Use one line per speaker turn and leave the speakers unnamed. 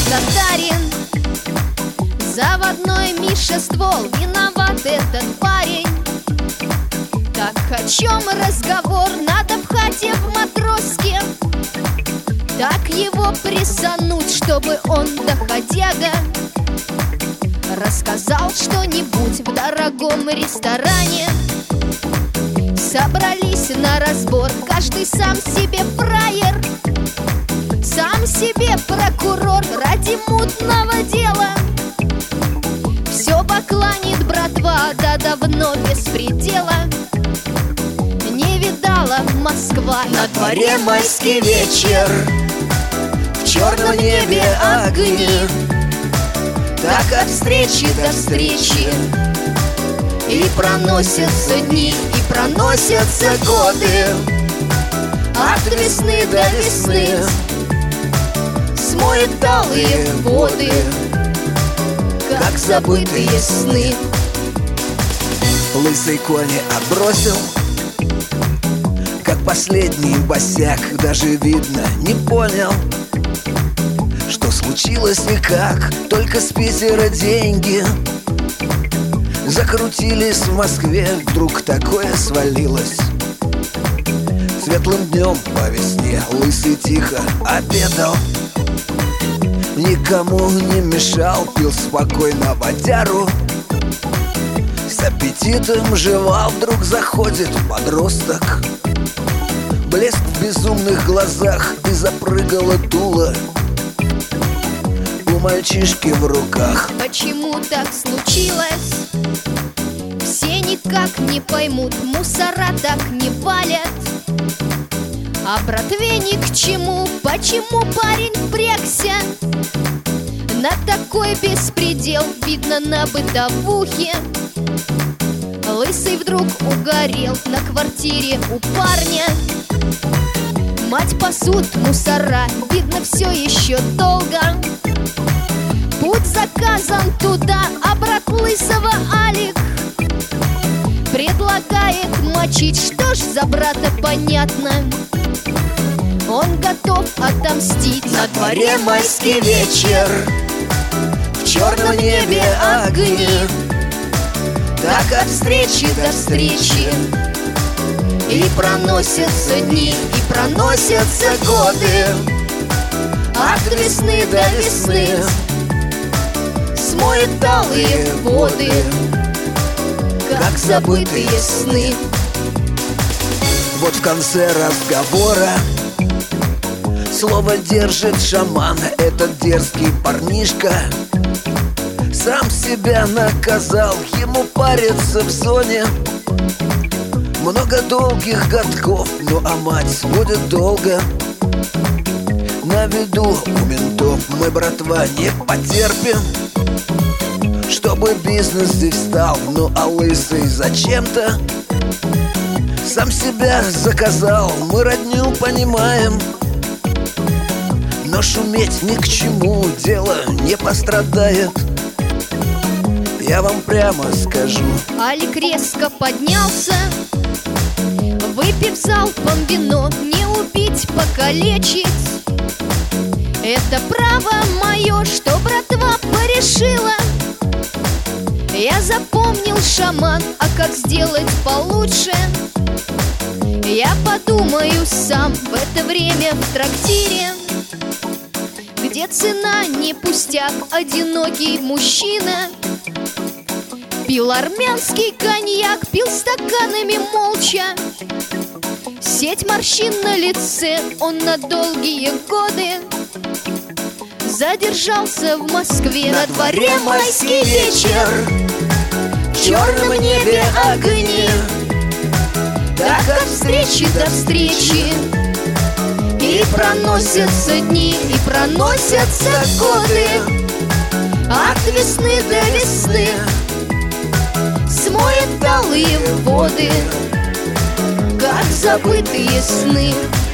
татарин. Заводной Миша ствол, виноват этот парень. Так о чем разговор, надо в хате в матроске. Так его прессануть, чтобы он, доходяга, рассказал что-нибудь в дорогом ресторане. Собрались на разбор, каждый сам себе фраер, сам себе прокурор ради мутного дела. Все бакланит братва, да давно без предела. Не видала Москва,
На дворе майский вечер, в черном небе огни. Так от встречи до встречи и проносятся дни, и проносятся годы. От весны до весны смоет талые воды, как забытые сны.
Лысый кони отбросил, как последний босяк. Даже видно не понял, что случилось и как. Только с Питера деньги закрутились в Москве. Вдруг такое свалилось. Светлым днем по весне Лысый тихо обедал, никому не мешал, пил спокойно водяру. С аппетитом жевал, вдруг заходит подросток. Блеск в безумных глазах, и запрыгало дуло у мальчишки в руках.
почему так случилось? Все никак не поймут, мусора так не валят. А братве ни к чему, почему парень впрягся на такой беспредел, видно на бытовухе. Лысый вдруг угорел на квартире у парня. Мать пасут мусора, видно все еще долго. Путь заказан туда, а брат Лысого Алик предлагает мочить. Что ж за брата понятно, он готов отомстить.
На дворе майский вечер, в черном небе огни. Так от встречи до встречи и проносятся дни, и проносятся годы. От весны до весны смоет талые воды, как забытые сны.
Вот в конце разговора слово держит шаман. Этот дерзкий парнишка сам себя наказал. Ему париться в зоне много долгих годков. Ну а мать будет долго на виду у ментов. Мы, братва, не потерпим, чтобы бизнес здесь стал. Ну а Лысый зачем-то сам себя заказал. Мы родню понимаем, но шуметь ни к чему, дело не пострадает. Я вам прямо скажу.
Алик резко поднялся, выпив залпом вино. Не убить, покалечить — это право мое, что братва порешила. Я запомнил, шаман, а как сделать получше я подумаю сам. В это время в трактире, где цена не пустяк, одинокий мужчина пил армянский коньяк, пил стаканами молча. Сеть морщин на лице, он на долгие годы задержался в Москве.
На дворе майский вечер, в черном небе огни. Так от встречи до встречи и проносятся дни, и проносятся годы. От весны до весны смоет талые воды, как забытые сны.